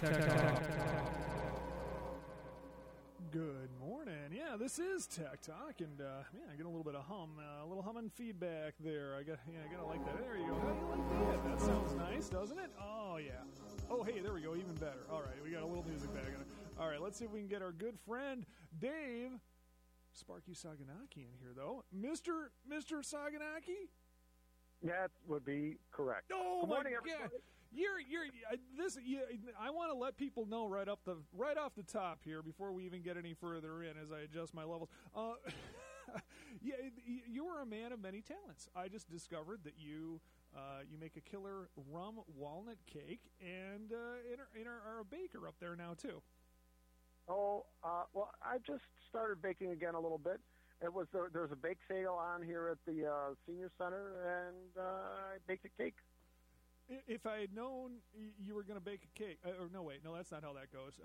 Good morning. Yeah, this is Tech Talk, and I get a little bit of a little humming feedback there. I gotta like that. There you go. How do you like that? That sounds nice, doesn't it? Oh yeah. Oh hey, there we go. Even better. All right, we got a little music back. All right, let's see if we can get our good friend Dave Sparky Saganaki in here, though. Mr. Saganaki. That would be correct. Oh, good morning, my God. everybody. I want to let people know right off the top here before we even get any further in as I adjust my levels. You are a man of many talents. I just discovered that you make a killer rum walnut cake and are a baker up there now too. Well, I just started baking again a little bit. There's a bake sale on here at the senior center, and I baked a cake. If I had known you were going to bake a cake, no, that's not how that goes.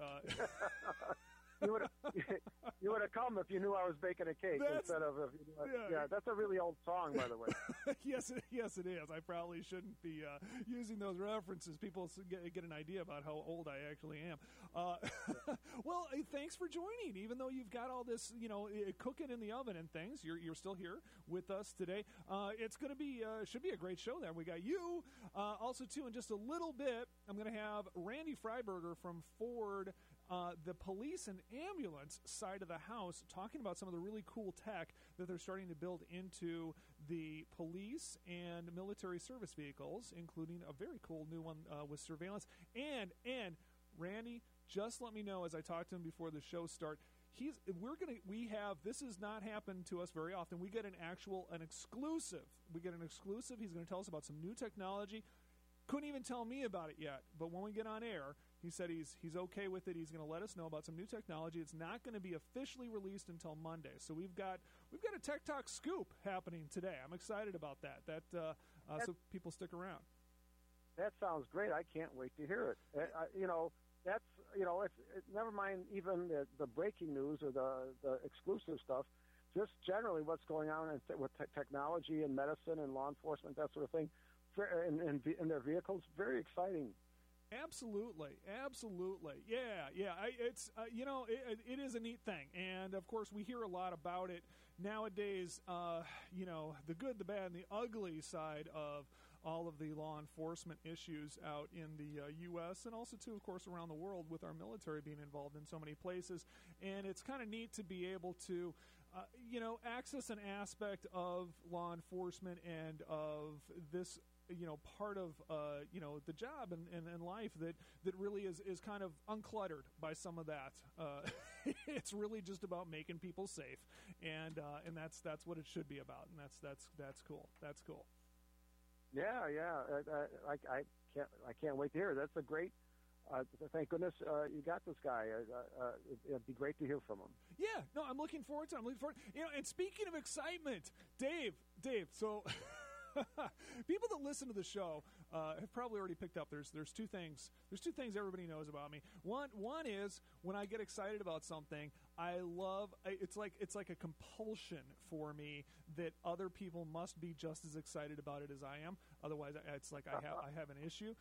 You would have come if you knew I was baking a cake instead of yeah. That's a really old song, by the way. Yes, it is. I probably shouldn't be using those references. People get an idea about how old I actually am. Well, thanks for joining. Even though you've got all this, cooking in the oven and things, you're still here with us today. It's going to be should be a great show. There, we got you also too. In just a little bit, I'm going to have Randy Freiberger from Ford. The police and ambulance side of the house, talking about some of the really cool tech that they're starting to build into the police and military service vehicles, including a very cool new one with surveillance. And Randy, just let me know as I talk to him before the show start. This has not happened to us very often. We get an exclusive. He's going to tell us about some new technology. Couldn't even tell me about it yet, but when we get on air, he said he's okay with it. He's going to let us know about some new technology. It's not going to be officially released until Monday. So we've got a Tech Talk scoop happening today. I'm excited about that. So people stick around. That sounds great. I can't wait to hear it. It's never mind even the breaking news or the exclusive stuff. Just generally what's going on with technology and medicine and law enforcement, that sort of thing. In their vehicles, very exciting. Absolutely. Yeah. It is a neat thing, and of course we hear a lot about it nowadays. The good, the bad, and the ugly side of all of the law enforcement issues out in the U.S. and also too, of course, around the world with our military being involved in so many places. And it's kind of neat to be able to access an aspect of law enforcement and of this part of the job and life that really is kind of uncluttered by some of that. It's really just about making people safe, and that's what it should be about, and that's cool. That's cool. Yeah. I can't wait to hear it. That's a great. Thank goodness you got this guy. It'd be great to hear from him. Yeah, no, I'm looking forward to it. And speaking of excitement, Dave. So. People that listen to the show have probably already picked up. There's two things. There's two things everybody knows about me. One is when I get excited about something, it's like a compulsion for me that other people must be just as excited about it as I am. Otherwise, it's like I have an issue.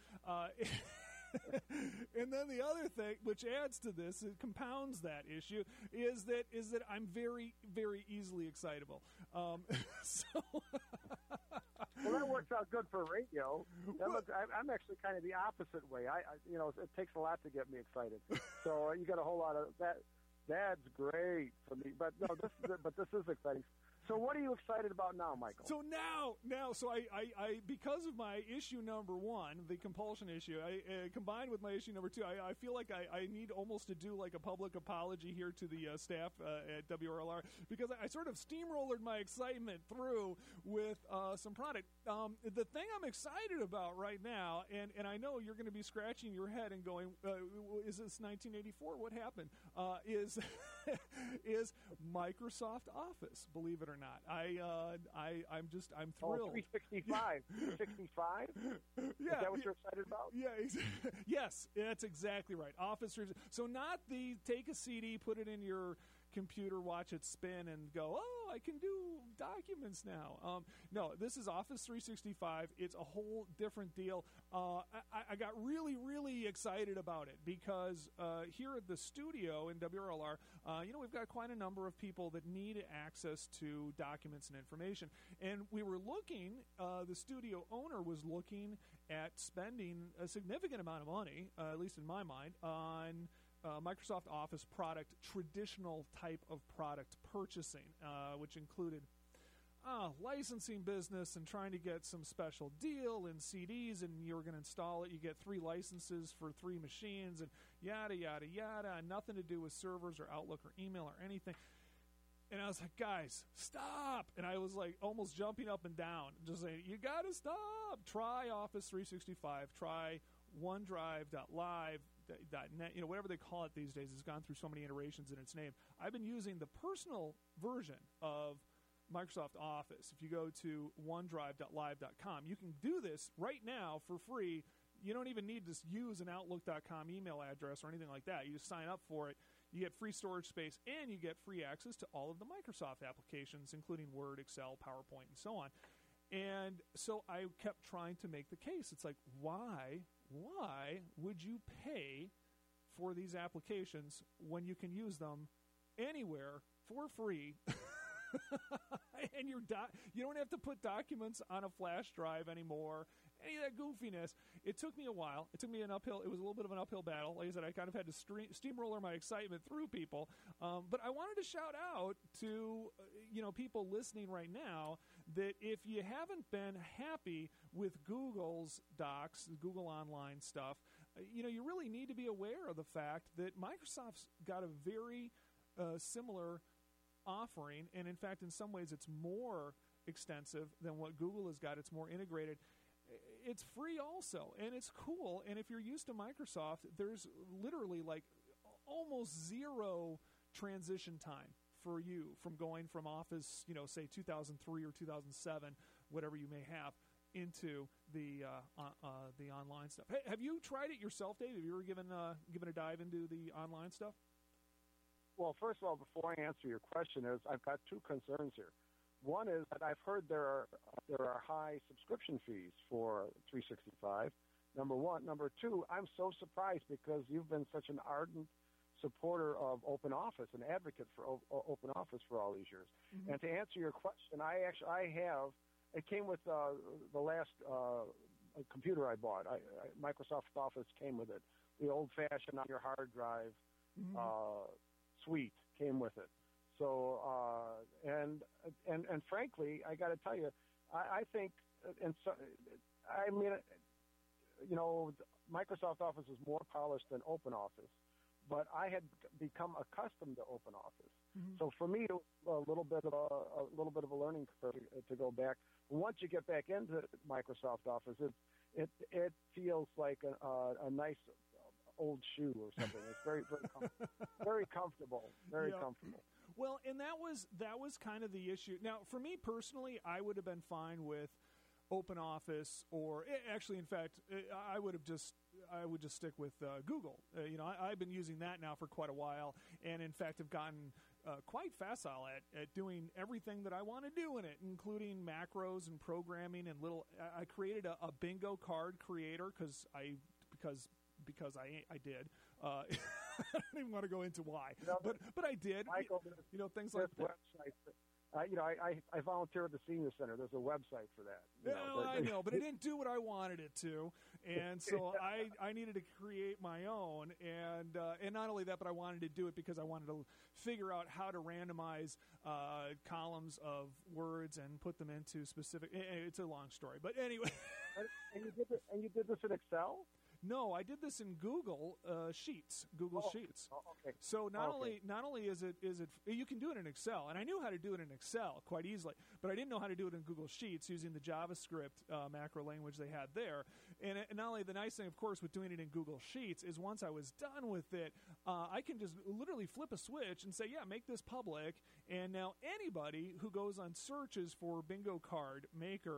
And then the other thing, which adds to this, it compounds that issue, is that I'm very, very easily excitable. Well, that works out good for radio. I'm actually kind of the opposite way. It takes a lot to get me excited. So you got a whole lot of that. That's great for me. But no, this is exciting. So what are you excited about now, Michael? So so I because of my issue number one, the compulsion issue, I combined with my issue number two, I feel like I need almost to do like a public apology here to the staff at WRLR, because I sort of steamrollered my excitement through with some product. The thing I'm excited about right now, and I know you're going to be scratching your head and going, is this 1984? What happened? Is Microsoft Office, believe it or not. I'm thrilled. 365. 365? Yeah. Is that what you're excited about? Yeah. Yes, that's exactly right. Office. So not the take a CD, put it in your computer, watch it spin, and go, oh, I can do documents now. No, this is Office 365. It's a whole different deal. I got really, really excited about it because here at the studio in WRLR, we've got quite a number of people that need access to documents and information. And we were looking, the studio owner was looking at spending a significant amount of money, at least in my mind, on Microsoft Office product, traditional type of product purchasing, which included licensing business and trying to get some special deal in CDs, and you're going to install it. You get 3 licenses for 3 machines, and yada, yada, yada, and nothing to do with servers or Outlook or email or anything. And I was like, guys, stop. And I was like almost jumping up and down, just saying, you got to stop. Try Office 365. Try OneDrive.live.net, whatever they call it these days. It's gone through so many iterations in its name. I've been using the personal version of Microsoft Office. If you go to OneDrive.live.com, you can do this right now for free. You don't even need to use an Outlook.com email address or anything like that. You just sign up for it. You get free storage space, and you get free access to all of the Microsoft applications, including Word, Excel, PowerPoint, and so on. And so I kept trying to make the case. It's like, why would you pay for these applications when you can use them anywhere for free? And you don't have to put documents on a flash drive anymore. Any of that goofiness. It took me a while. It took me it was a little bit of an uphill battle. Like I said, I kind of had to steamroller my excitement through people. But I wanted to shout out to, people listening right now that if you haven't been happy with Google's Docs, Google Online stuff, you really need to be aware of the fact that Microsoft's got a very similar offering, and in fact, in some ways, it's more extensive than what Google has got. It's more integrated. It's free also, and it's cool. And if you're used to Microsoft, there's literally like almost zero transition time for you from going from Office, say 2003 or 2007, whatever you may have, into the online stuff. Hey, have you tried it yourself, Dave? Have you ever given a dive into the online stuff? Well, first of all, before I answer your question, I've got 2 concerns here. One is that I've heard there are high subscription fees for 365. Number one. Number two, I'm so surprised because you've been such an ardent supporter of Open Office, an advocate for Open Office for all these years. Mm-hmm. And to answer your question, I have. It came with the last computer I bought. Microsoft Office came with it. The old-fashioned on your hard drive. Mm-hmm. Suite came with it. So and frankly, I got to tell you, I think, Microsoft Office is more polished than Open Office, but I had become accustomed to Open Office. Mm-hmm. So for me, it was a little bit of a learning curve to go back. Once you get back into Microsoft Office, it feels like a nice old shoe or something. It's very, very comfortable. Very comfortable. Well, and that was kind of the issue. Now, for me personally, I would have been fine with Open Office, or actually, in fact, I would just stick with Google. I've been using that now for quite a while, and in fact, have gotten quite facile at doing everything that I want to do in it, including macros and programming and little. I created a bingo card creator because I did. I don't even want to go into why, but I did. Michael, things like that. I volunteer at the senior center. There's a website for that. I know, but it didn't do what I wanted it to, and so I needed to create my own. And not only that, but I wanted to do it because I wanted to figure out how to randomize columns of words and put them into specific. It's a long story, but anyway. And you did this in Excel? No, I did this in Google Sheets. Sheets. Oh, okay. So not only is it you can do it in Excel, and I knew how to do it in Excel quite easily, but I didn't know how to do it in Google Sheets using the JavaScript macro language they had there. And not only the nice thing, of course, with doing it in Google Sheets is once I was done with it, I can just literally flip a switch and say, yeah, make this public, and now anybody who goes on searches for bingo card maker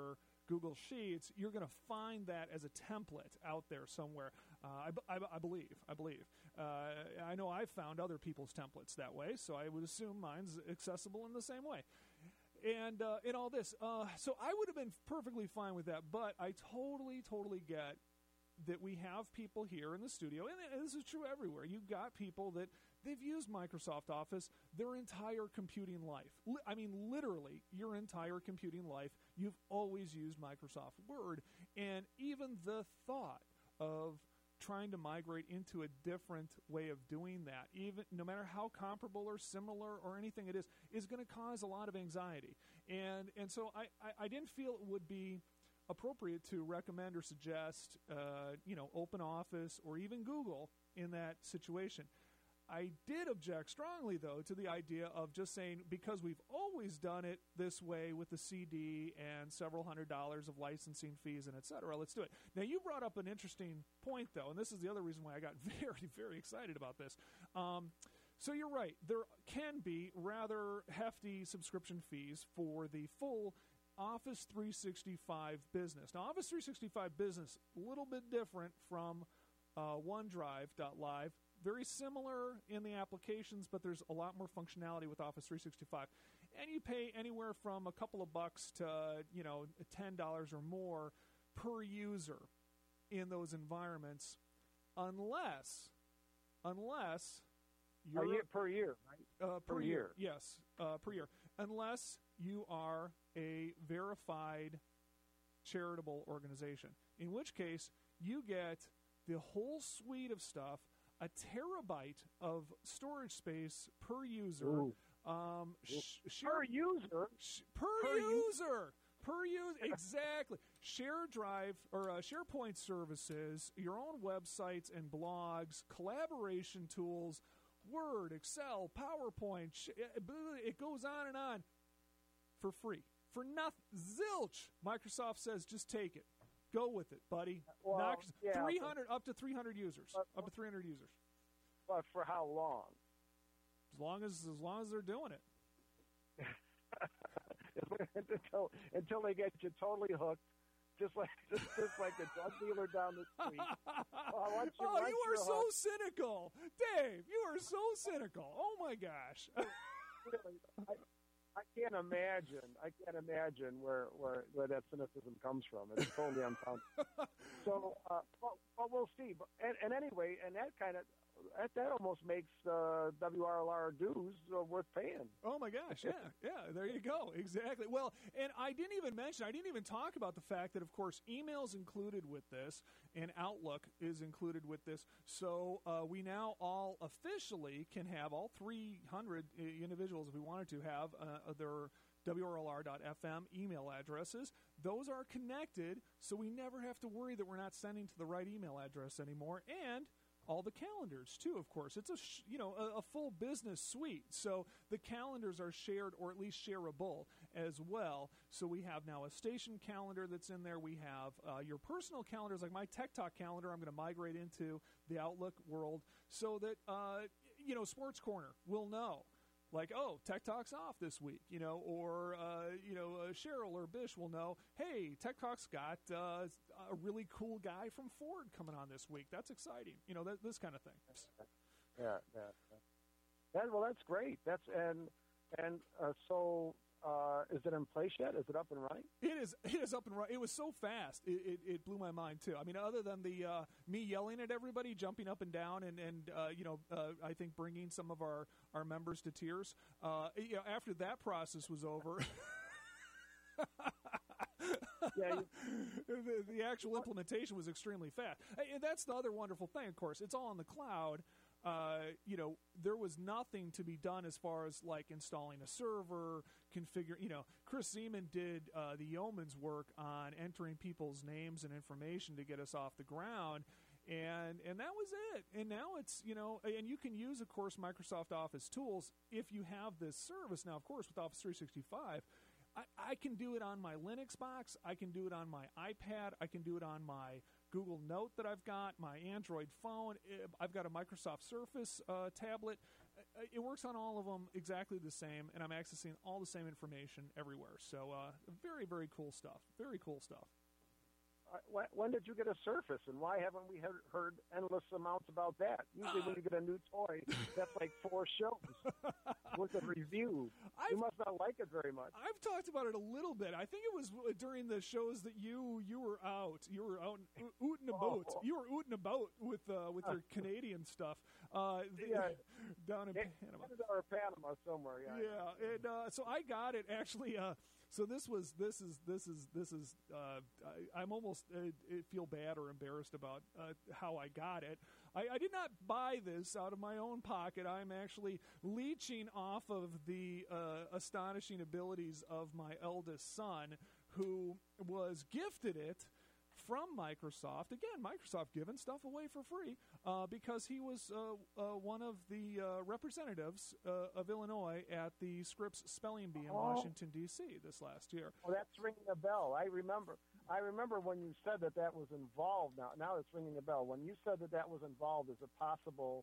Google Sheets, you're going to find that as a template out there somewhere. I believe. I know I've found other people's templates that way, so I would assume mine's accessible in the same way. And in all this, so I would have been perfectly fine with that, but I totally get that we have people here in the studio, and this is true everywhere. You've got people that they've used Microsoft Office their entire computing life. I mean, literally, your entire computing life, you've always used Microsoft Word, and even the thought of trying to migrate into a different way of doing that, even no matter how comparable or similar or anything it is going to cause a lot of anxiety. And so I didn't feel it would be appropriate to recommend or suggest, Open Office or even Google in that situation. I did object strongly, though, to the idea of just saying, because we've always done it this way with the CD and several $100s of licensing fees and et cetera, let's do it. Now, you brought up an interesting point, though, and this is the other reason why I got very, very excited about this. So you're right. There can be rather hefty subscription fees for the full Office 365 Business. Now, Office 365 Business, a little bit different from OneDrive.live. Very similar in the applications, but there's a lot more functionality with Office 365. And you pay anywhere from a couple of bucks to, $10 or more per user in those environments, unless you're per year, right? Per year, yes, per year. Unless you are a verified charitable organization, in which case you get the whole suite of stuff, a terabyte of storage space per user. Per user? Per user, exactly. Share Drive or SharePoint services, your own websites and blogs, collaboration tools, Word, Excel, PowerPoint, it goes on, for free. For nothing. Zilch. Microsoft says just take it. Go with it, buddy. Well, 300 up to 300 users. Up to 300 users. But for how long? As long as they're doing it. until they get you totally hooked, just like a drug dealer down the street. You are so cynical, Dave. You are so cynical. Oh my gosh. Really, I can't imagine where that cynicism comes from. It's totally unfounded. So, but we'll see. And anyway, and that almost makes WRLR dues worth paying. Oh my gosh, yeah, there you go, exactly. Well, and I didn't even talk about the fact that, of course, email's included with this, and Outlook is included with this. So we now all officially can have all 300 individuals, if we wanted to, have their WRLR.FM email addresses. Those are connected, so we never have to worry that we're not sending to the right email address anymore. And all the calendars, too, of course. It's a full business suite. So the calendars are shared, or at least shareable as well. So we have now a station calendar that's in there. We have your personal calendars, like my Tech Talk calendar. I'm going to migrate into the Outlook world so that, Sports Corner will know. Like, oh, Tech Talk's off this week, or Cheryl or Bish will know, hey, Tech Talk's got a really cool guy from Ford coming on this week. That's exciting, this kind of thing. Yeah. Well, that's great. So is it in place yet? Is it up and running? It is up and running. It was so fast. It blew my mind too. I mean, other than the me yelling at everybody, jumping up and down, and I think bringing some of our members to tears. After that process was over. The actual implementation was extremely fast. And that's the other wonderful thing, of course. It's all in the cloud. There was nothing to be done as far as like installing a server, Chris Zeman did the yeoman's work on entering people's names and information to get us off the ground. And that was it. And now it's, and you can use, of course, Microsoft Office tools if you have this service. Now, of course, with Office 365, I can do it on my Linux box. I can do it on my iPad. I can do it on my Google Note that I've got, my Android phone. I've got a Microsoft Surface tablet. It works on all of them exactly the same, and I'm accessing all the same information everywhere. So very, very cool stuff. Very cool stuff. When did you get a Surface, and why haven't we heard endless amounts about that? Usually when you get a new toy, that's like 4 shows worth of reviews. You must not like it very much. I've talked about it a little bit. I think it was during the shows that you were out. You were out ooting about. You were ooting about with your Canadian stuff down in Panama. Or Panama somewhere, yeah. Yeah, and so I got it actually. So this is. I'm almost feel bad or embarrassed about how I got it. I did not buy this out of my own pocket. I'm actually leeching off of the astonishing abilities of my eldest son, who was gifted it from Microsoft. Again, Microsoft giving stuff away for free because he was one of the representatives of Illinois at the Scripps Spelling Bee in Washington, D.C. this last year. Oh, that's ringing a bell. I remember when you said that was involved. Now it's ringing a bell. When you said that was involved as a possible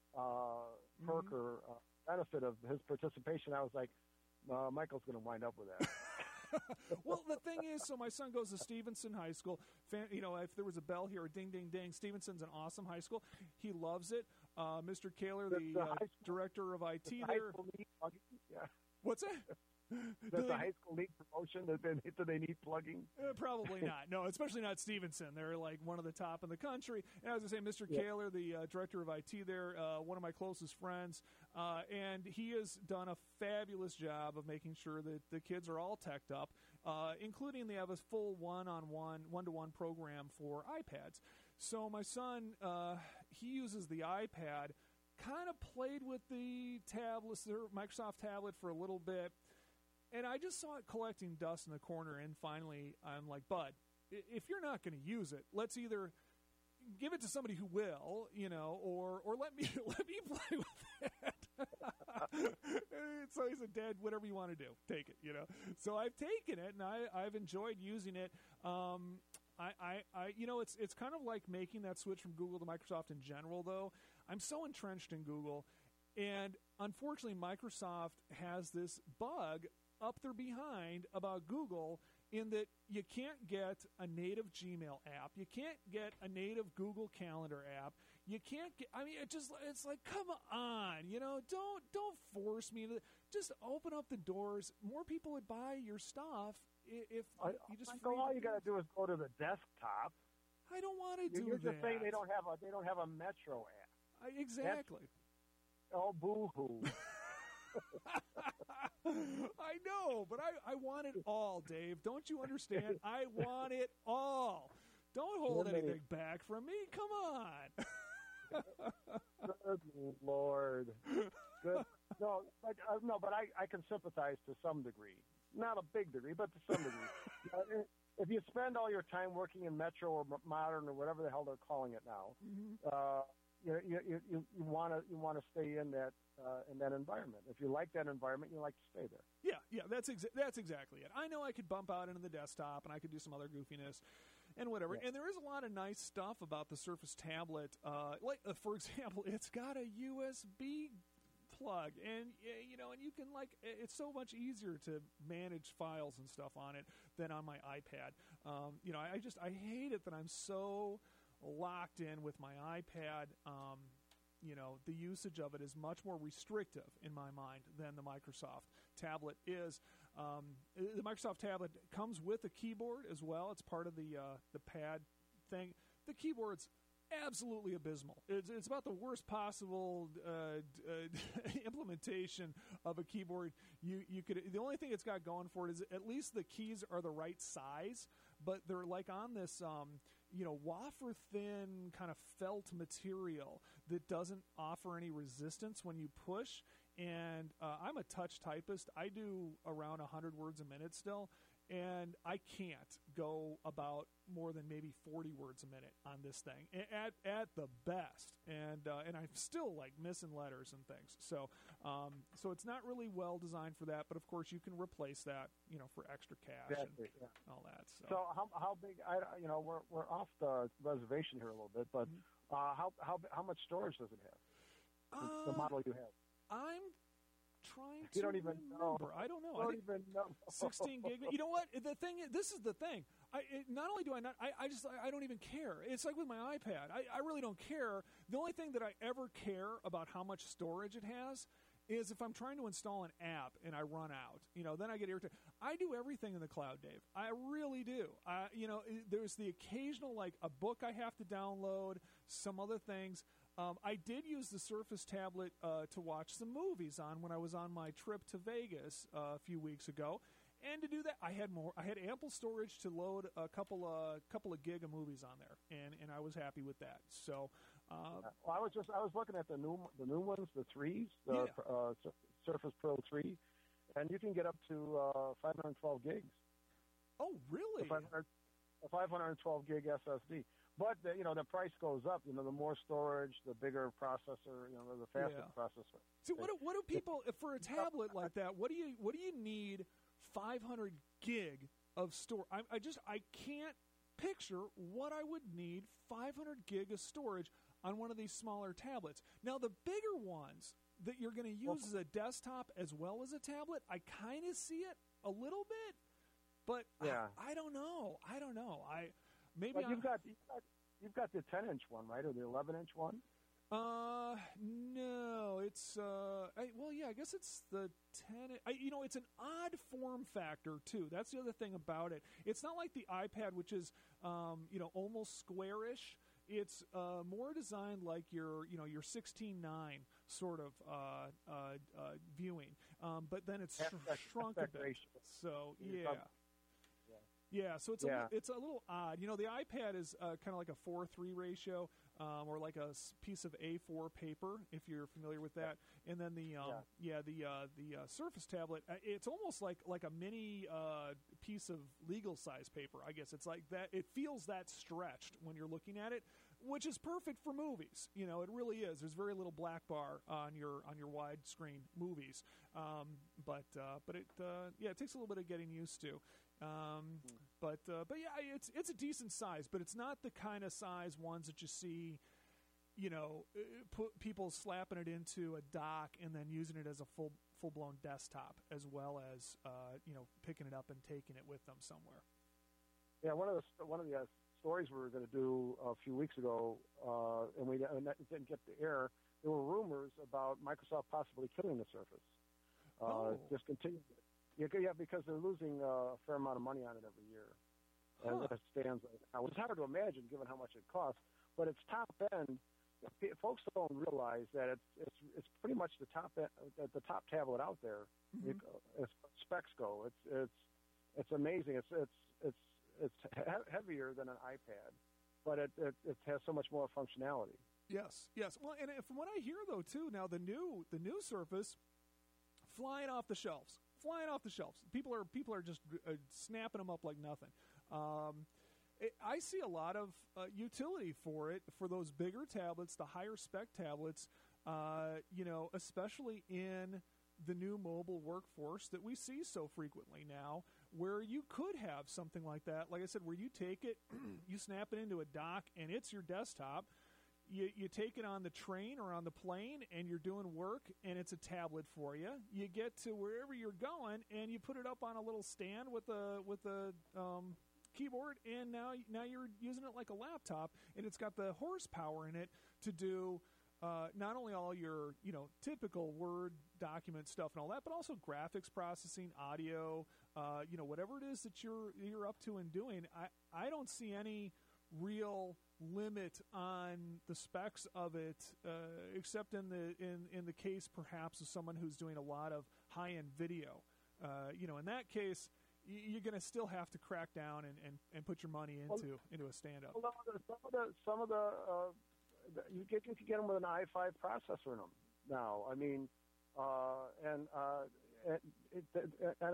perk or benefit of his participation, I was like, Michael's going to wind up with that. Well, the thing is, so my son goes to Stevenson High School. If there was a bell here, ding, ding, ding. Stevenson's an awesome high school. He loves it. Mr. Kaler, the director of IT there. Yeah. What's that? That's a high school league promotion. Do they need plugging? Probably not. No, especially not Stevenson. They're like one of the top in the country. And as I say, Mr. Kaler, the director of IT there, one of my closest friends, and he has done a fabulous job of making sure that the kids are all teched up, including they have a full one-to-one program for iPads. So my son, he uses the iPad, kind of played with the tablets, the Microsoft tablet for a little bit. And I just saw it collecting dust in the corner, and finally I'm like, Bud, if you're not going to use it, let's either give it to somebody who will, or let me play with it. So he said, Dad, whatever you want to do, take it, So I've taken it, and I've enjoyed using it. It's kind of like making that switch from Google to Microsoft in general, though. I'm so entrenched in Google, and unfortunately Microsoft has this bug up their behind about Google in that you can't get a native Gmail app. You can't get a native Google Calendar app. You can't get, it's like, come on, don't force me to, just open up the doors. More people would buy your stuff if you just. All you got to do is go to the desktop. I don't want to do that. You're just saying they don't have a Metro app. Exactly. Boo-hoo. I know, but I want it all, Dave. Don't you understand? I want it all. Don't hold anything back from me. Come on. Good Lord. Good. No, but I can sympathize to some degree. Not a big degree, but to some degree. If you spend all your time working in Metro or Modern or whatever the hell they're calling it now, you want to stay in that environment. If you like that environment, you like to stay there. Yeah, that's exactly it. I know I could bump out into the desktop, and I could do some other goofiness and whatever. Yeah. And there is a lot of nice stuff about the Surface tablet. For example, it's got a USB plug, and and you can it's so much easier to manage files and stuff on it than on my iPad. I hate it that I'm so locked in with my iPad. The usage of it is much more restrictive in my mind than the Microsoft tablet is. The Microsoft tablet comes with a keyboard as well. It's part of the pad thing. The keyboard's absolutely abysmal. It's about the worst possible implementation of a keyboard you could. The only thing it's got going for it is at least the keys are the right size, but they're like on this wafer thin kind of felt material that doesn't offer any resistance when you push. And I'm a touch typist. I do around 100 words a minute still. and I can't go about more than maybe 40 words a minute on this thing at the best, and I'm still like missing letters and things. So it's not really well designed for that. But of course, you can replace that, for extra cash and all that. So how big? We're off the reservation here a little bit, but how much storage does it have? The model you have. I'm trying to. You don't even remember. know. I don't know. I don't even know. 16 gig. You know what? This is the thing. Not only do I not, I don't even care. It's like with my iPad. I really don't care. The only thing that I ever care about how much storage it has is if I'm trying to install an app and I run out. Then I get irritated. I do everything in the cloud, Dave. I really do. There's the occasional, like, a book I have to download, some other things. I did use the Surface tablet to watch some movies on when I was on my trip to Vegas a few weeks ago, and to do that, I had ample storage to load a couple of gig of movies on there, and I was happy with that. So, I was looking at the new ones, the 3s, the Surface Pro 3, and you can get up to 512 gigs. Oh, really? A 512 gig SSD. But the price goes up. The more storage, the bigger processor. The faster processor. So what do people for a tablet like that? What do you need 500 gig of storage? I can't picture what I would need 500 gig of storage on one of these smaller tablets. Now the bigger ones that you're going to use as a desktop as well as a tablet, I kind of see it a little bit, but I don't know. You've got the 10-inch one, right, or the 11-inch one? No, it's I guess it's the 10. It's an odd form factor too. That's the other thing about it. It's not like the iPad, which is almost squarish. It's more designed like your 16:9 sort of viewing, but then it's shrunk a bit. So yeah, so it's a little odd. The iPad is kind of like a 4:3 ratio, or like a piece of A4 paper, if you're familiar with that. And then the Surface tablet, it's almost like a mini piece of legal size paper. I guess it's like that. It feels that stretched when you're looking at it, which is perfect for movies. It really is. There's very little black bar on your widescreen movies, but it takes a little bit of getting used to. But it's a decent size, but it's not the kind of size ones that you see, people slapping it into a dock and then using it as a full blown desktop, as well as picking it up and taking it with them somewhere. Yeah, one of the stories we were going to do a few weeks ago, and it didn't get the air. There were rumors about Microsoft possibly killing the Surface, discontinuing it. Yeah, because they're losing a fair amount of money on it every year, as it stands right now. It's hard to imagine given how much it costs, but it's top end. Folks don't realize that it's pretty much the top tablet out there, as specs go. It's amazing. It's heavier than an iPad, but it has so much more functionality. Yes. Well, and from what I hear though too, now the new Surface flying off the shelves. People are just snapping them up like nothing. I see a lot of utility for it, for those bigger tablets, the higher spec tablets, especially in the new mobile workforce that we see so frequently now, where you could have something like that, like I said, where you take it, you snap it into a dock, and it's your desktop. You take it on the train or on the plane, and you're doing work, and it's a tablet for you. You get to wherever you're going, and you put it up on a little stand with a keyboard, and now you're using it like a laptop, and it's got the horsepower in it to do not only all your typical Word document stuff and all that, but also graphics processing, audio, whatever it is that you're up to and doing. I don't see any real limit on the specs of it, except in the case perhaps of someone who's doing a lot of high-end video. In that case, you're going to still have to crack down and put your money into a stand-up. Some of the you can get them with an i5 processor in them now. I mean,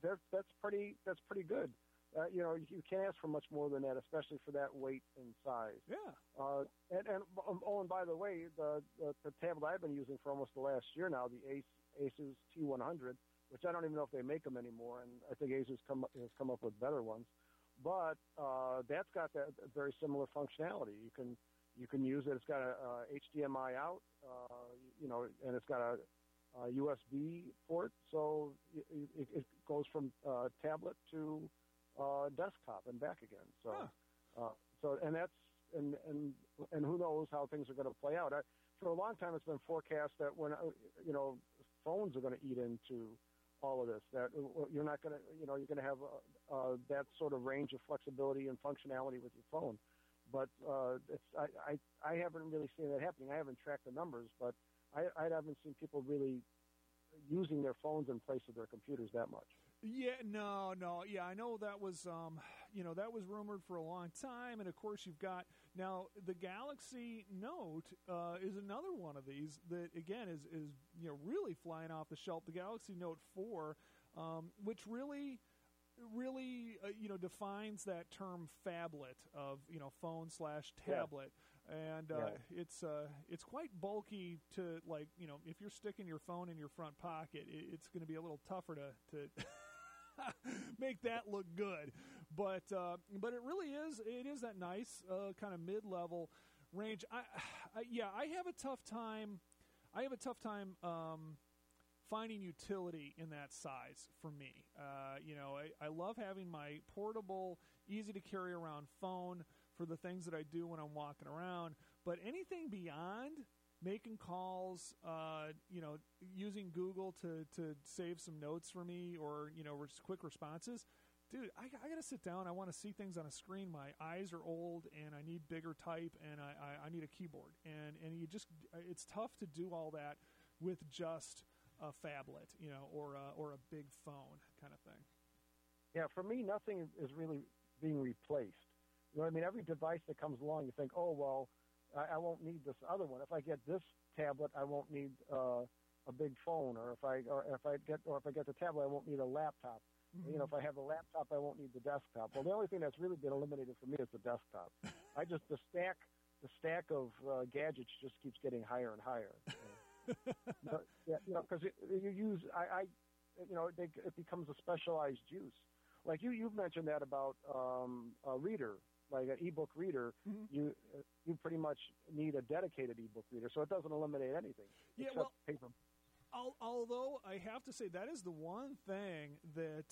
that's pretty good. You can't ask for much more than that, especially for that weight and size. Yeah. And by the way, the tablet I've been using for almost the last year now, the Asus T100, which I don't even know if they make them anymore, and I think Asus has come up with better ones. But that's got that very similar functionality. You can use it. It's got a HDMI out, and it's got a USB port, so it goes from tablet to desktop and back again. So and who knows how things are going to play out. For a long time, it's been forecast that when phones are going to eat into all of this, that you're not going to you're going to have that sort of range of flexibility and functionality with your phone. But I haven't really seen that happening. I haven't tracked the numbers, but I haven't seen people really using their phones in place of their computers that much. Yeah, no. Yeah, I know that was, that was rumored for a long time. And, of course, you've got now the Galaxy Note is another one of these that, again, is really flying off the shelf. The Galaxy Note 4, which really defines that term phablet of, phone/tablet. And it's quite bulky to, if you're sticking your phone in your front pocket, it's going to be a little tougher to make that look good. But it really is. It is that nice kind of mid-level range. I have a tough time. Finding utility in that size for me. I love having my portable, easy to carry around phone for the things that I do when I'm walking around. But anything beyond making calls, using Google to save some notes for me or, quick responses, dude, I got to sit down. I want to see things on a screen. My eyes are old and I need bigger type and I need a keyboard. And it's tough to do all that with just a phablet, or a big phone kind of thing. Yeah, for me, nothing is really being replaced. Every device that comes along, you think, oh well, I won't need this other one. If I get this tablet, I won't need a big phone, or if I get the tablet, I won't need a laptop. Mm-hmm. If I have a laptop, I won't need the desktop. Well, the only thing that's really been eliminated for me is the desktop. The stack of gadgets just keeps getting higher and higher. Because it becomes a specialized use. Like you've mentioned that about a reader, like an ebook reader. Mm-hmm. You pretty much need a dedicated ebook reader, so it doesn't eliminate anything. Yeah, well, paper. Although I have to say that is the one thing that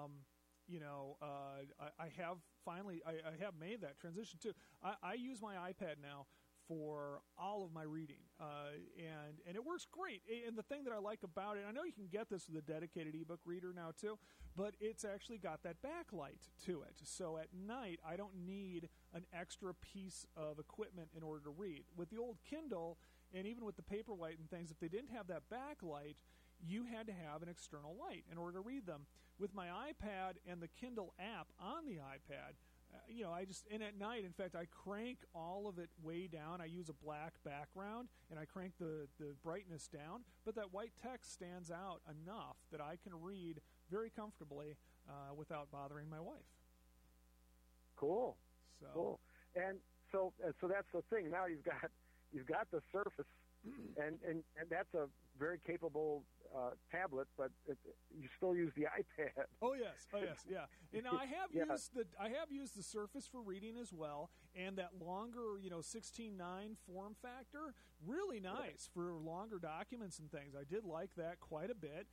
I have made that transition to. I use my iPad now for all of my reading, and it works great. And the thing that I like about it, I know you can get this with a dedicated ebook reader now too, but it's actually got that backlight to it. So at night, I don't need an extra piece of equipment in order to read. With the old Kindle, and even with the Paperwhite and things, if they didn't have that backlight, you had to have an external light in order to read them. With my iPad and the Kindle app on the iPad, and at night, in fact, I crank all of it way down. I use a black background, and I crank the brightness down, but that white text stands out enough that I can read very comfortably without bothering my wife. Cool. Cool. And so that's the thing. Now you've got the Surface, and that's a very capable tablet, but you still use the iPad. Oh yes, yeah. And I have used the Surface for reading as well, and that longer, 16:9 form factor, really nice for longer documents and things. I did like that quite a bit.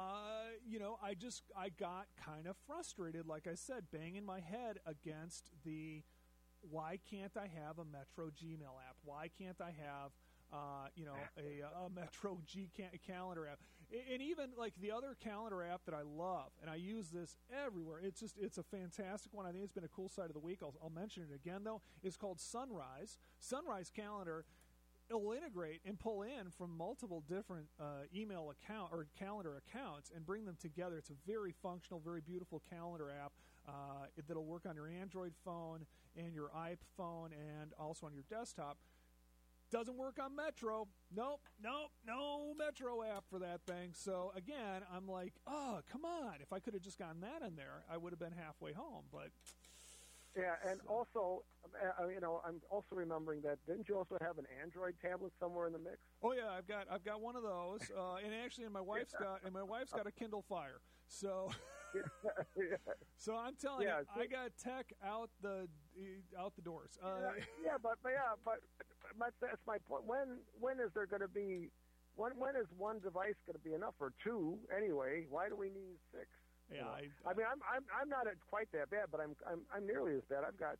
I got kind of frustrated, like I said, banging my head against the why can't I have a Metro Gmail app? Why can't I have a Metro calendar app? And even like the other calendar app that I love, and I use this everywhere. It's a fantastic one. I think it's been a cool side of the week. I'll mention it again though. It's called Sunrise. Sunrise Calendar. It'll integrate and pull in from multiple different email account or calendar accounts and bring them together. It's a very functional, very beautiful calendar app that'll work on your Android phone and your iPhone and also on your desktop. Doesn't work on Metro. Nope, no Metro app for that thing. So again, I'm like, oh, come on. If I could have just gotten that in there, I would have been halfway home. But yeah, and also, I'm also remembering that didn't you also have an Android tablet somewhere in the mix? Oh yeah, I've got one of those, and actually, my wife's got a Kindle Fire. So, so I'm telling you, I got tech out the doors. But that's my point. When is there going to be? When is one device going to be enough, or two anyway? Why do we need 6? Yeah, I mean, I'm not quite that bad, but I'm nearly as bad. I've got,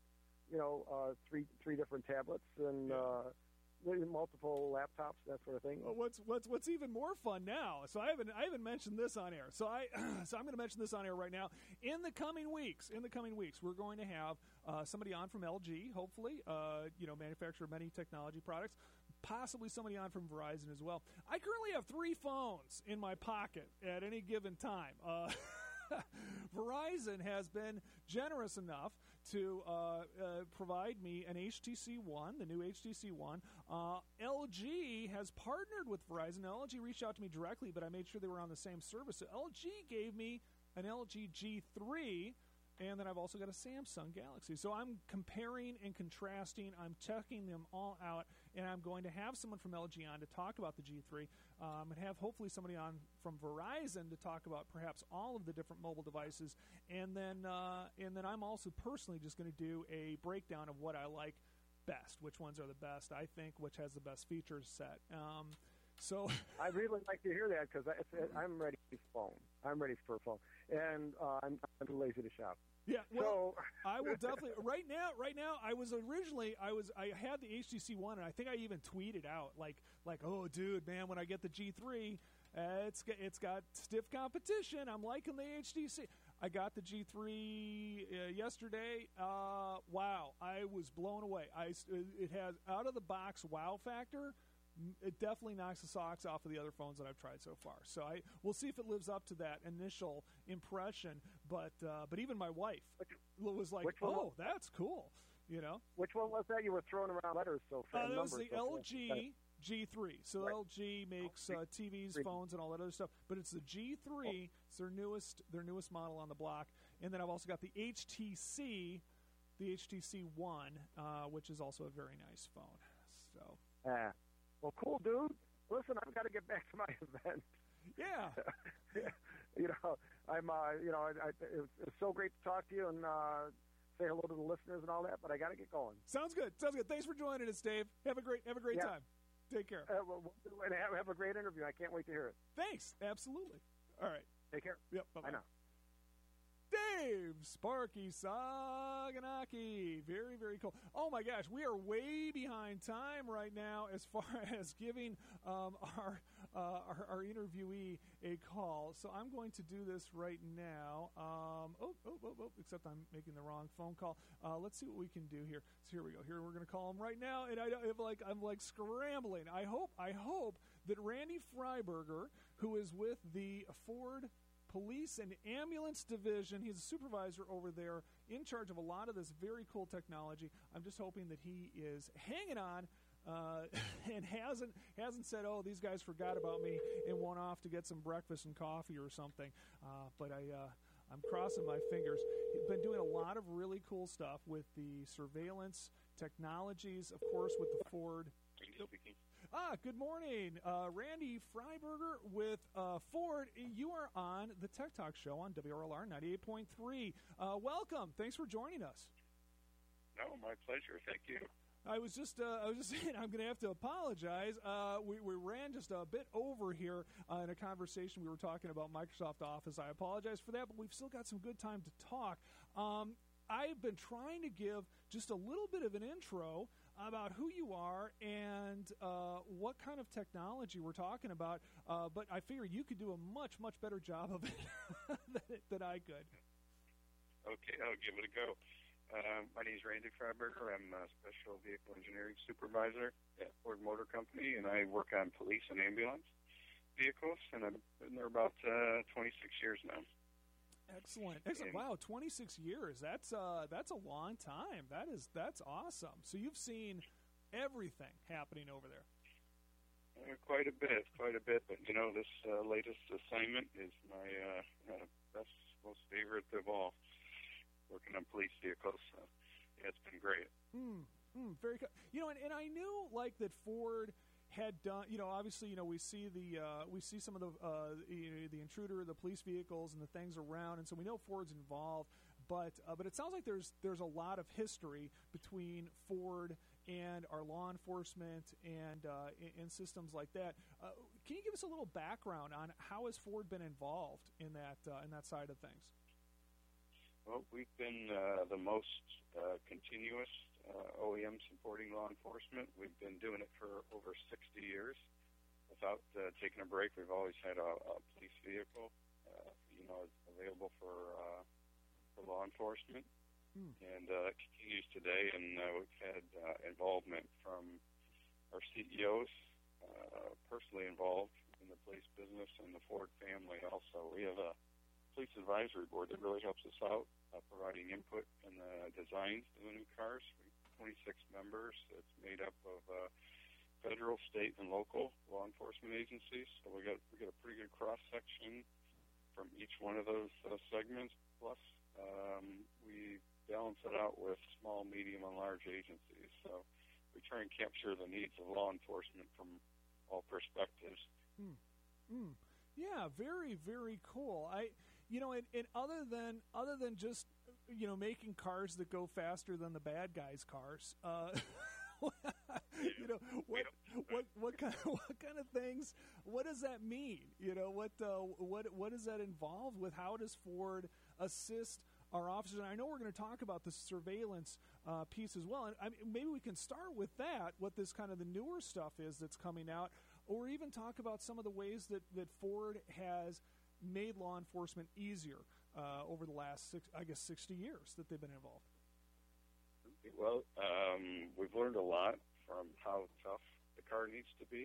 three different tablets and multiple laptops, that sort of thing. Well, what's even more fun now? So I haven't mentioned this on air. So I'm going to mention this on air right now. In the coming weeks, we're going to have somebody on from LG, hopefully, manufacturer of many technology products. Possibly somebody on from Verizon as well. I currently have 3 phones in my pocket at any given time. Verizon has been generous enough to provide me an HTC One, the new HTC One. LG has partnered with Verizon. Now, LG reached out to me directly, but I made sure they were on the same service. So LG gave me an LG G3, and then I've also got a Samsung Galaxy. So I'm comparing and contrasting. I'm checking them all out, and I'm going to have someone from LG on to talk about the G3, and have hopefully somebody on from Verizon to talk about perhaps all of the different mobile devices, and then I'm also personally just going to do a breakdown of what I like best, which ones are the best, I think, which has the best features set. So I really like to hear that because I'm ready for a phone. I'm ready for a phone, and I'm too lazy to shop. Yeah, well, I will definitely. Right now, I had the HTC One, and I think I even tweeted out like, oh, dude, man, when I get the G3, it's got stiff competition. I'm liking the HTC. I got the G3 yesterday. Wow, I was blown away. It has out of the box wow factor. It definitely knocks the socks off of the other phones that I've tried so far. So we'll see if it lives up to that initial impression. But even my wife was like, "Oh, that's cool," Which one was that? You were throwing around letters so fast. That was the LG G3. So right. LG makes TVs, phones, and all that other stuff. But it's the G3. It's their newest model on the block. And then I've also got the HTC One, which is also a very nice phone. So. Well, cool, dude. Listen, I've got to get back to my event. Yeah. I'm. It's so great to talk to you and say hello to the listeners and all that. But I got to get going. Sounds good. Thanks for joining us, Dave. Have a great time. Take care. And have a great interview. I can't wait to hear it. Thanks. Absolutely. All right. Take care. Yep. Bye-bye. I know. Dave Sparky Saganaki. Very, very cool. Oh, my gosh. We are way behind time right now as far as giving our interviewee a call. So I'm going to do this right now. Except I'm making the wrong phone call. Let's see what we can do here. So here we go. Here we're going to call him right now. And I'm like scrambling. I hope that Randy Freiberger, who is with the Ford Police and Ambulance Division. He's a supervisor over there in charge of a lot of this very cool technology. I'm just hoping that he is hanging on and hasn't said, oh, these guys forgot about me and went off to get some breakfast and coffee or something. But I'm crossing my fingers. He's been doing a lot of really cool stuff with the surveillance technologies, of course, with the Ford. Good morning. Randy Freiberger with Ford. You are on the Tech Talk Show on WRLR 98.3. Welcome. Thanks for joining us. No, my pleasure. Thank you. I was just saying I'm going to have to apologize. We ran just a bit over here in a conversation. We were talking about Microsoft Office. I apologize for that, but we've still got some good time to talk. I've been trying to give just a little bit of an intro about who you are and what kind of technology we're talking about, but I figure you could do a much, much better job of it than I could. Okay, I'll give it a go. My name is Randy Freiberger. I'm a Special Vehicle Engineering Supervisor at Ford Motor Company, and I work on police and ambulance vehicles, and I've been there about 26 years now. Excellent. Wow, 26 years. That's a long time. That's awesome. So you've seen everything happening over there. Quite a bit. But, this latest assignment is my best, most favorite of all, working on police vehicles. So, yeah, it's been great. Very good. And I knew, like, that Ford had done, obviously, we see some of the intruder, the police vehicles, and the things around, and so we know Ford's involved. But it sounds like there's a lot of history between Ford and our law enforcement and systems like that. Can you give us a little background on how has Ford been involved in that side of things? Well, we've been the most continuous OEM supporting law enforcement. We've been doing it for over 60 years without taking a break. We've always had a police vehicle, available for law enforcement. And that continues today, and we've had involvement from our CEOs, personally involved in the police business, and the Ford family also. We have a police advisory board that really helps us out, providing input in the designs of the new cars. We have 26 members. It's made up of federal, state, and local law enforcement agencies. So we got a pretty good cross-section from each one of those segments. Plus, we balance it out with small, medium, and large agencies. So we try and capture the needs of law enforcement from all perspectives. Yeah, very, very cool. And other than just making cars that go faster than the bad guys' cars, what kind of things? What does that mean? What does that involve with? How does Ford assist our officers? And I know we're going to talk about the surveillance piece as well. And maybe we can start with that. What this kind of the newer stuff is that's coming out, or even talk about some of the ways that Ford has made law enforcement easier over the last 60 years that they've been involved. Well, we've learned a lot from how tough the car needs to be,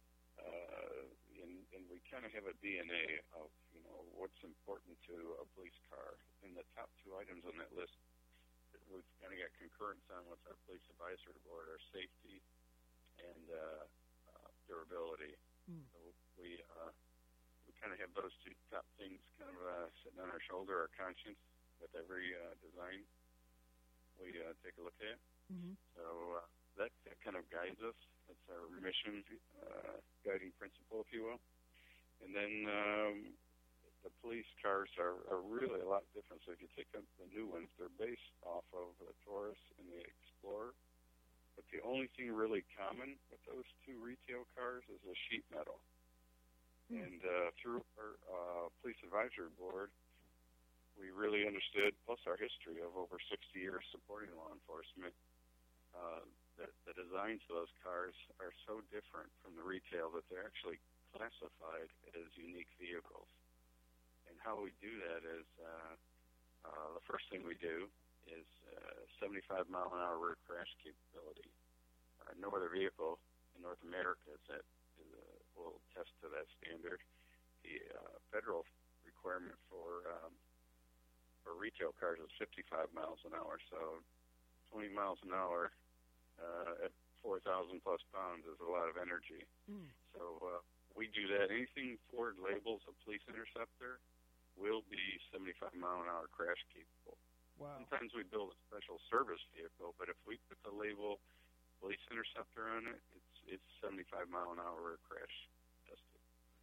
and we kind of have a DNA of what's important to a police car. And the top two items on that list that we've kind of got concurrence on with our police advisory board are safety and durability. So we kind of have those two top things kind of sitting on our shoulder, our conscience, with every design we take a look at. So that kind of guides us. That's our mission, guiding principle, if you will. And then the police cars are really a lot different. So if you take up the new ones, they're based off of the Taurus and the Explorer. But the only thing really common with those two retail cars is the sheet metal. And through our police advisory board, we really understood, plus our history of over 60 years supporting law enforcement, that the designs of those cars are so different from the retail that they're actually classified as unique vehicles. And how we do that is the first thing we do is 75-mile-an-hour rear crash capability. No other vehicle in North America will test to that standard. The federal requirement for retail cars is 55 miles an hour, so 20 miles an hour at 4,000 plus pounds is a lot of energy. So we do that. Anything Ford labels a police interceptor will be 75 mile an hour crash capable. Wow. Sometimes we build a special service vehicle, but if we put the label police interceptor on it, it's 75 mile an hour crash tested.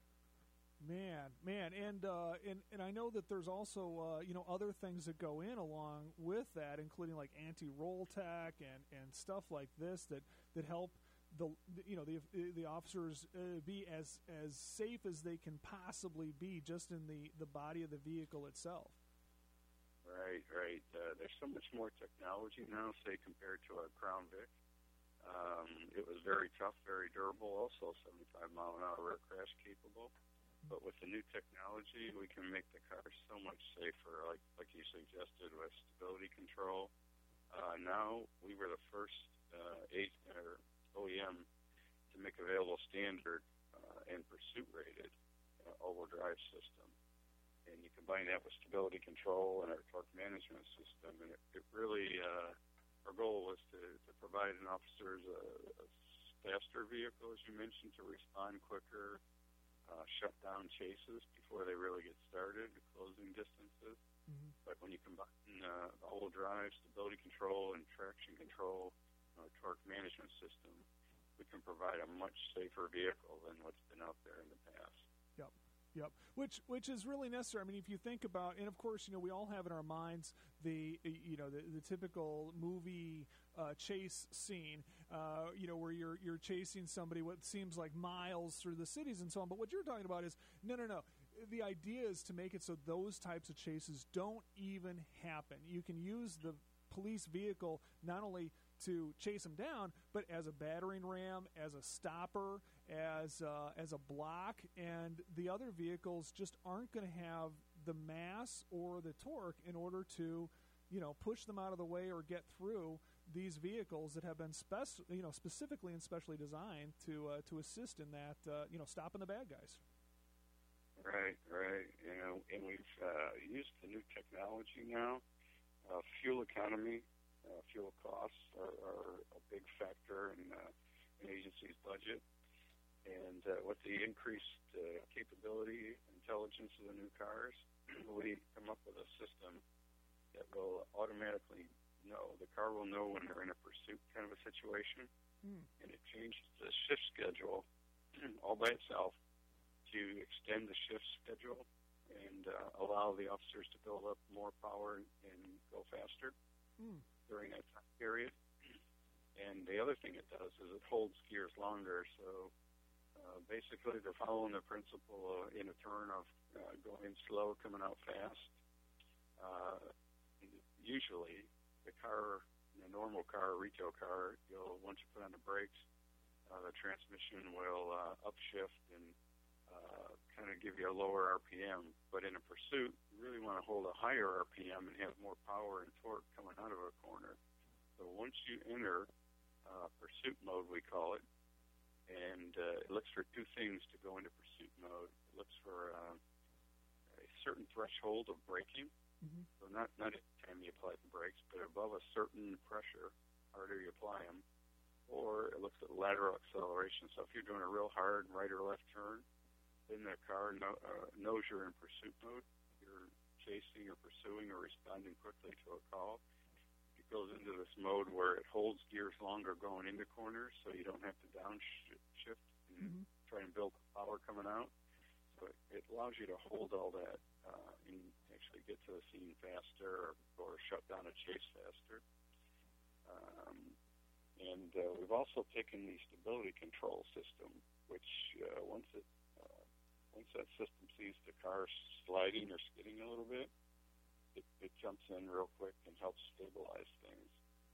Man, and I know that there's also other things that go in along with that, including like anti-roll tack and stuff like this that help the officers be as safe as they can possibly be just in the body of the vehicle itself. Right. There's so much more technology now, say, compared to a Crown Vic. It was very tough, very durable, also 75 mile an hour crash capable. But with the new technology, we can make the car so much safer, like you suggested, with stability control. Now, we were the first OEM to make available standard and pursuit-rated all-wheel drive system. And you combine that with stability control and our torque management system, and it really our goal was to provide an officers a faster vehicle, as you mentioned, to respond quicker, shut down chases before they really get started, closing distances. Mm-hmm. But when you combine the all-wheel drive, stability control, and traction control, torque management system, we can provide a much safer vehicle than what's been out there in the past. Yep. Which is really necessary. I mean, if you think about, and of course, we all have in our minds the typical movie chase scene, where you're chasing somebody what seems like miles through the cities and so on. But what you're talking about is no. The idea is to make it so those types of chases don't even happen. You can use the police vehicle not only to chase them down, but as a battering ram, as a stopper, as a block, and the other vehicles just aren't going to have the mass or the torque in order to, push them out of the way or get through these vehicles that have been specifically and specially designed to assist in that, stopping the bad guys. Right. And we've used the new technology now. Fuel economy, fuel costs are a big factor in an agency's budget. And with the increased capability, intelligence of the new cars, we come up with a system that will automatically know. The car will know when they're in a pursuit kind of a situation, and it changes the shift schedule all by itself to extend the shift schedule and allow the officers to build up more power and go faster during that time period. And the other thing it does is it holds gears longer. So basically they're following the principle in a turn of going slow, coming out fast. Usually the car, a normal car, a retail car, once you put on the brakes, the transmission will upshift and kind of give you a lower RPM. But in a pursuit, you really want to hold a higher RPM and have more power and torque coming out of a corner. So once you enter pursuit mode, we call it, and it looks for two things to go into pursuit mode. It looks for a certain threshold of braking. Mm-hmm. So not every time you apply the brakes, but above a certain pressure, harder you apply them. Or it looks at lateral acceleration. So if you're doing a real hard right or left turn, then the car knows you're in pursuit mode. You're chasing or pursuing or responding quickly to a call. It goes into this mode where it holds gears longer going into corners, so you don't have to downshift and try and build power coming out. So it allows you to hold all that and actually get to the scene faster or shut down a chase faster. And we've also taken the stability control system, which once that system sees the car sliding or skidding a little bit, it jumps in real quick and helps stabilize things.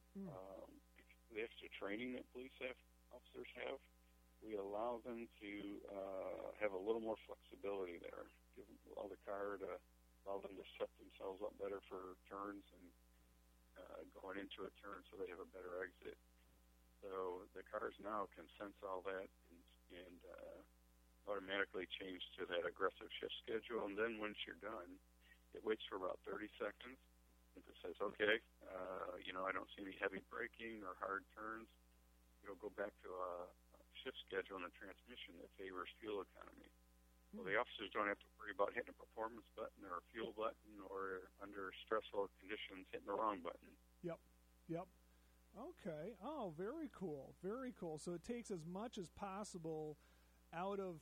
The extra training that police officers have, we allow them to have a little more flexibility there. Allow the car to allow them to set themselves up better for turns and going into a turn so they have a better exit. So the cars now can sense all that and automatically change to that aggressive shift schedule. And then once you're done, it waits for about 30 seconds. If it says, okay, I don't see any heavy braking or hard turns, it'll go back to a shift schedule in the transmission that favors fuel economy. So the officers don't have to worry about hitting a performance button or a fuel button or under stressful conditions hitting the wrong button. Yep. Okay. Oh, very cool. Very cool. So it takes as much as possible out of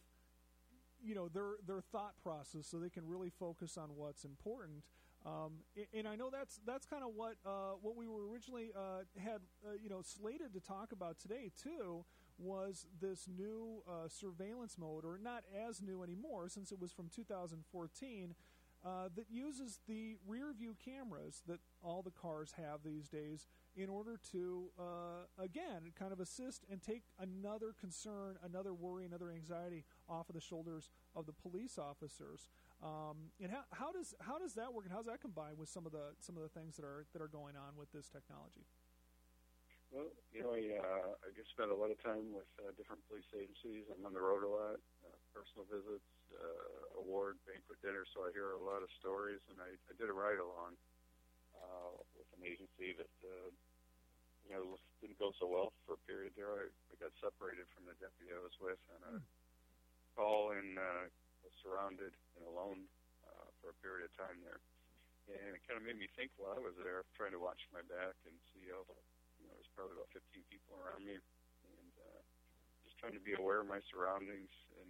their thought process, so they can really focus on what's important. And I know that's kind of what we were originally had slated to talk about today too, was this new surveillance mode, or not as new anymore since it was from 2014, that uses the rear view cameras that all the cars have these days in order to, again, kind of assist and take another concern, another worry, another anxiety off of the shoulders of the police officers. And how does that work, and how does that combine with some of the things that are going on with this technology? Well, I just spend a lot of time with different police agencies. I'm on the road a lot, personal visits, award, banquet dinner, so I hear a lot of stories. And I did a ride-along with an agency that didn't go so well for a period there. I got separated from the deputy I was with on a call and was surrounded and alone for a period of time there. And it kind of made me think while I was there, trying to watch my back and see there's probably about 15 people around me, and just trying to be aware of my surroundings in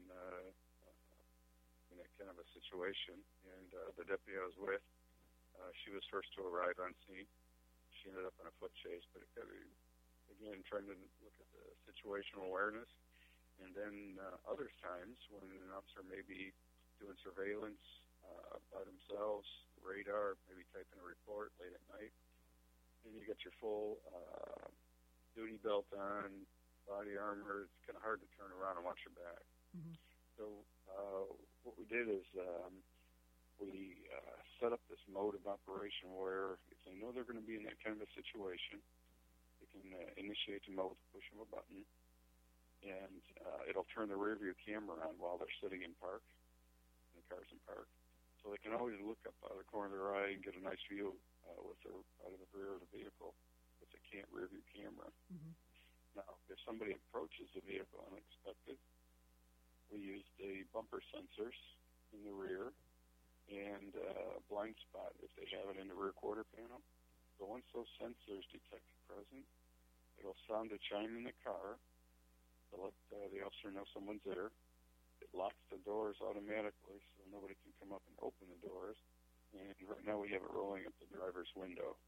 that kind of a situation. And the deputy I was with, she was first to arrive on scene. She ended up in a foot chase, but it got me, again, trying to look at the situational awareness. And then other times when an officer may be doing surveillance by themselves, radar, maybe typing a report late at night, and you get your full duty belt on, body armor, it's kind of hard to turn around and watch your back. Mm-hmm. So what we did is we set up this mode of operation where if they know they're going to be in that kind of a situation, they can initiate the mode, push of a button, and it'll turn the rear view camera on while they're sitting in park, in the cars in park. So they can always look up out of the corner of their eye and get a nice view out of the rear of the vehicle with the rear view camera. Mm-hmm. Now, if somebody approaches the vehicle unexpected, we use the bumper sensors in the rear and blind spot if they have it in the rear quarter panel. So once those sensors detect a presence, it'll sound a chime in the car to let the officer know someone's there. It locks the doors automatically so nobody can come up and open the doors. And right now we have it rolling up the driver's window.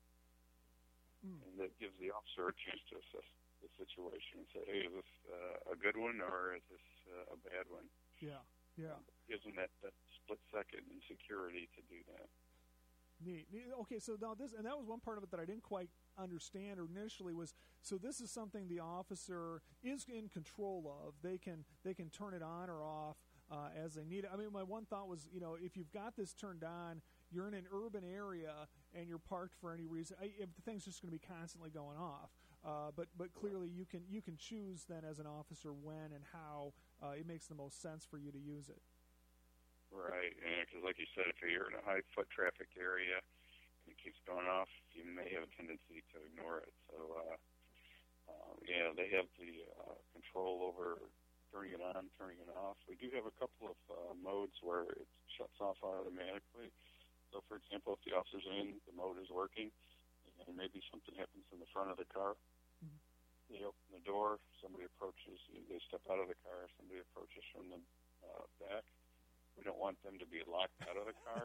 And that gives the officer a chance to assess the situation and say, hey, is this a good one or is this a bad one? Yeah. It gives them that split second in security to do that. Neat. Okay, so now and that was one part of it that I didn't quite understand initially was, so this is something the officer is in control of. They can turn it on or off as they need it. I mean, my one thought was, if you've got this turned on, you're in an urban area and you're parked for any reason, if the thing's just going to be constantly going off. But clearly you can choose then as an officer when and how it makes the most sense for you to use it. Right, because like you said, if you're in a high foot traffic area and it keeps going off, you may have a tendency to ignore it. So, they have the control over turning it on, turning it off. We do have a couple of modes where it shuts off automatically. So, for example, if the officer's in, the mode is working, and maybe something happens in the front of the car. Mm-hmm. They open the door, somebody approaches, they step out of the car, somebody approaches from the back. We don't want them to be locked out of the car.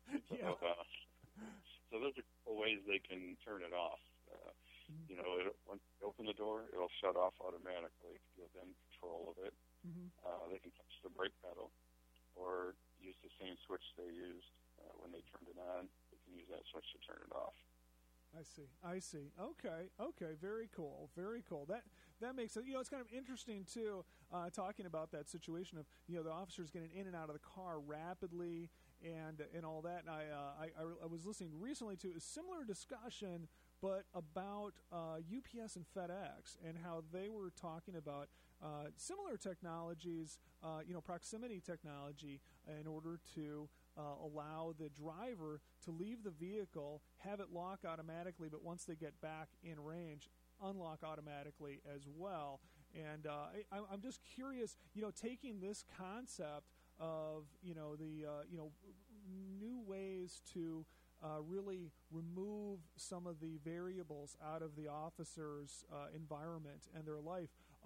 So those are couple ways they can turn it off. Once they open the door, it'll shut off automatically to give them control of it. Mm-hmm. They can touch the brake pedal or use the same switch they used when they turned it on. They can use that switch to turn it off. I see. Okay. Very cool. That makes it. It's kind of interesting too, talking about that situation of the officers getting in and out of the car rapidly and all that. And I was listening recently to a similar discussion, but about UPS and FedEx and how they were talking about similar technologies, proximity technology, in order to allow the driver to leave the vehicle, have it lock automatically, but once they get back in range, unlock automatically as well. And I'm just curious, taking this concept of the new ways to really remove some of the variables out of the officer's environment and their life.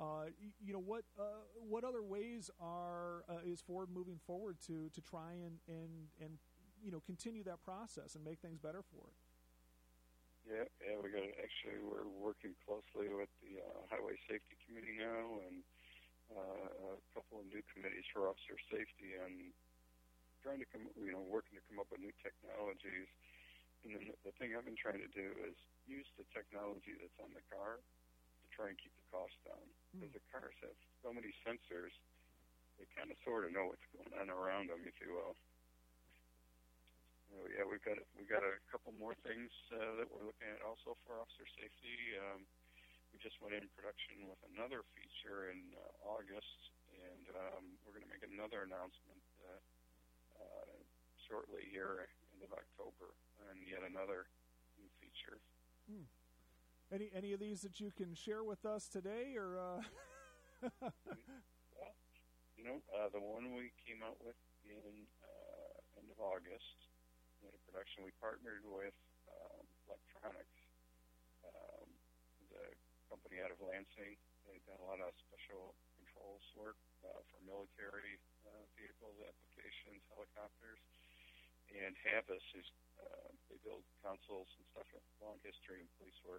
What other ways is Ford moving forward to try and continue that process and make things better for it? Yeah, we're working closely with the Highway Safety Committee now and a couple of new committees for officer safety and trying to working to come up with new technologies. And then the thing I've been trying to do is use the technology that's on the car to try and keep the cost down. Because the cars have so many sensors, they kind of sort of know what's going on around them, if you will. We've got a couple more things that we're looking at also for officer safety. We just went in production with another feature in August, and we're going to make another announcement shortly here, end of October, and yet another new feature. Any of these that you can share with us today, or? Well, the one we came out with in end of August, in production, we partnered with Electronics, the company out of Lansing. They've done a lot of special controls work for military vehicles, applications, helicopters. And Havas is they build consoles and stuff with long history in police work.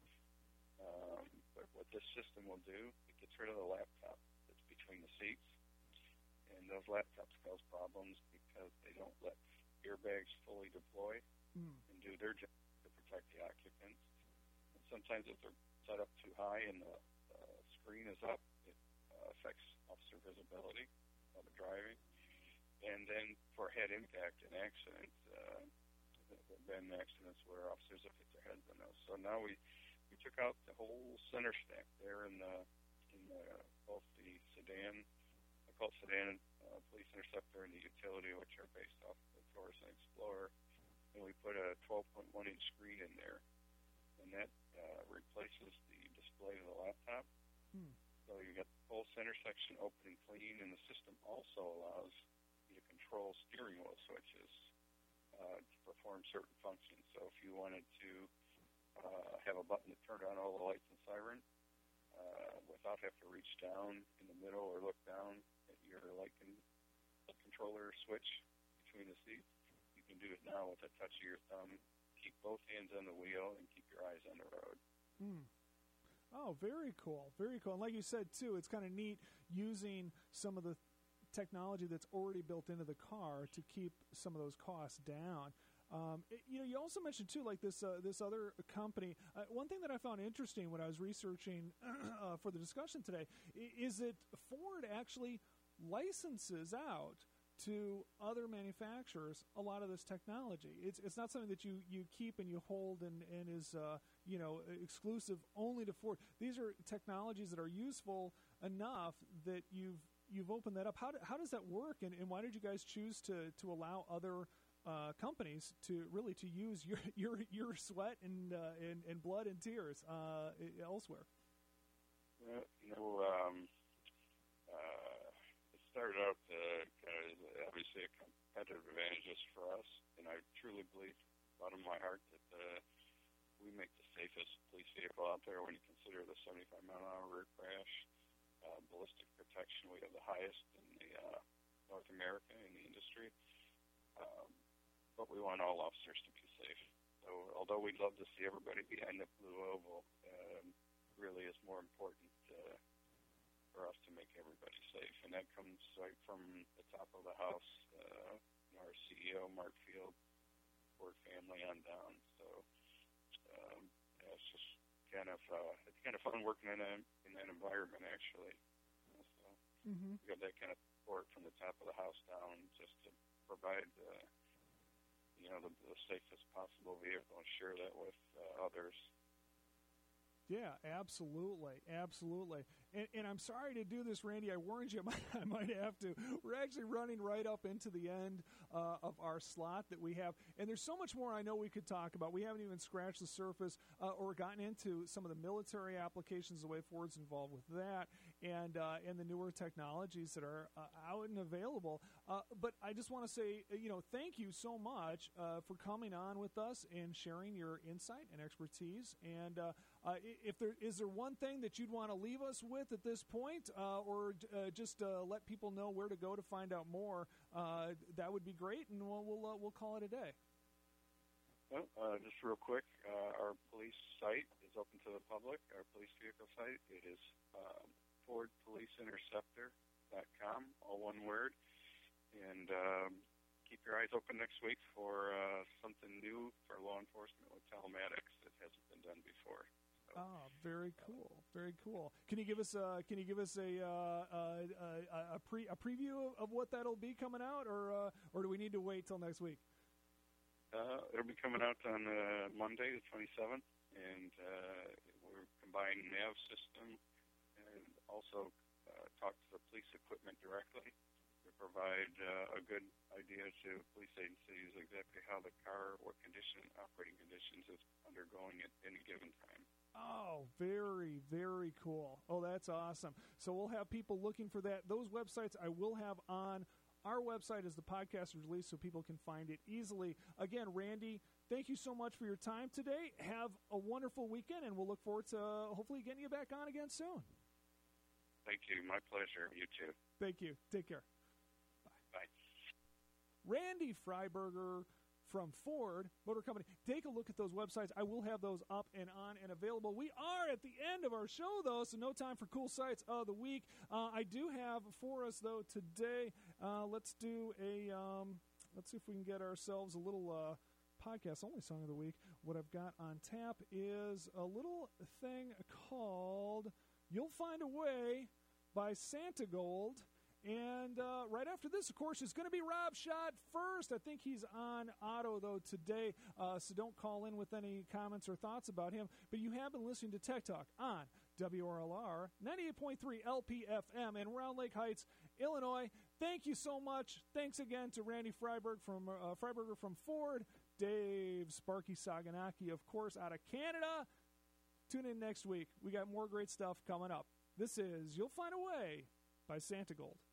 But what this system will do, it gets rid of the laptop that's between the seats. And those laptops cause problems because they don't let airbags fully deploy and do their job to protect the occupants. And sometimes if they're set up too high and the screen is up, it affects officer visibility of the driving. And then for head impact and accident, there have been accidents where officers have hit their heads on those. So now we took out the whole center stack there in both the sedan, I call it sedan police interceptor, and the utility, which are based off the Taurus and Explorer, and we put a 12.1-inch screen in there, and that replaces the display of the laptop. So you got the whole center section open and clean, and the system also allows you to control steering wheel switches to perform certain functions. So if you wanted to have a button to turn on all the lights and siren without having to reach down in the middle or look down at your light controller switch between the seats, you can do it now with a touch of your thumb. Keep both hands on the wheel and keep your eyes on the road. Oh, very cool. Very cool. And like you said, too, it's kind of neat using some of the technology that's already built into the car to keep some of those costs down. You also mentioned, too, like this other company. One thing that I found interesting when I was researching for the discussion today is that Ford actually licenses out to other manufacturers a lot of this technology. It's not something that you keep and you hold and is exclusive only to Ford. These are technologies that are useful enough that you've opened that up. How does that work, and why did you guys choose to allow other companies to use your sweat and blood and tears elsewhere? It started out as obviously a competitive advantage just for us, and I truly believe, bottom of my heart, that we make the safest police vehicle out there when you consider the 75-mile-an-hour rear crash, ballistic protection. We have the highest in the North America in the industry. But we want all officers to be safe. So although we'd love to see everybody behind the blue oval, really is more important for us to make everybody safe. And that comes right from the top of the house, our CEO, Mark Field, Ford family on down. So it's just kind of fun working in that environment, actually. So we got that kind of support from the top of the house down, just to provide the safest possible vehicle and share that with others. Yeah, absolutely. And I'm sorry to do this, Randy. I warned you I might have to. We're actually running right up into the end of our slot that we have. And there's so much more I know we could talk about. We haven't even scratched the surface or gotten into some of the military applications, the way Ford's involved with that, and the newer technologies that are out and available. But I just want to say, thank you so much for coming on with us and sharing your insight and expertise. And is there one thing that you'd want to leave us with at this point, or just let people know where to go to find out more? That would be great, and we'll call it a day. Well, just real quick, our police site is open to the public. Our police vehicle site, it is FordPoliceInterceptor.com, all one word. And keep your eyes open next week for something new for law enforcement with telematics that hasn't been done before. So, very cool, very cool. Can you give us a preview of what that'll be coming out, or do we need to wait till next week? It'll be coming out on Monday, the 27th, and we're combining nav system and also talk to the police equipment directly to provide a good idea to police agencies exactly how the car, what condition, operating conditions it's undergoing at any given time. Oh, very, very cool. Oh, that's awesome. So we'll have people looking for that. Those websites I will have on our website as the podcast is released so people can find it easily. Again, Randy, thank you so much for your time today. Have a wonderful weekend, and we'll look forward to hopefully getting you back on again soon. Thank you. My pleasure. You too. Thank you. Take care. Bye. Randy Freiberger from Ford Motor Company. Take a look at those websites. I will have those up and on and available. We are at the end of our show, though, so no time for cool sites of the week. I do have for us, though, today, let's do a, let's see if we can get ourselves a little podcast-only song of the week. What I've got on tap is a little thing called You'll Find a Way by Santa Gold. And right after this, of course, is going to be Rob Schott first. I think he's on auto, though, today, so don't call in with any comments or thoughts about him. But you have been listening to Tech Talk on WRLR 98.3 LPFM in Round Lake Heights, Illinois. Thank you so much. Thanks again to Randy Freiberger from Ford, Dave Sparky Saganaki, of course, out of Canada. Tune in next week. We got more great stuff coming up. This is You'll Find a Way by Santa Gold.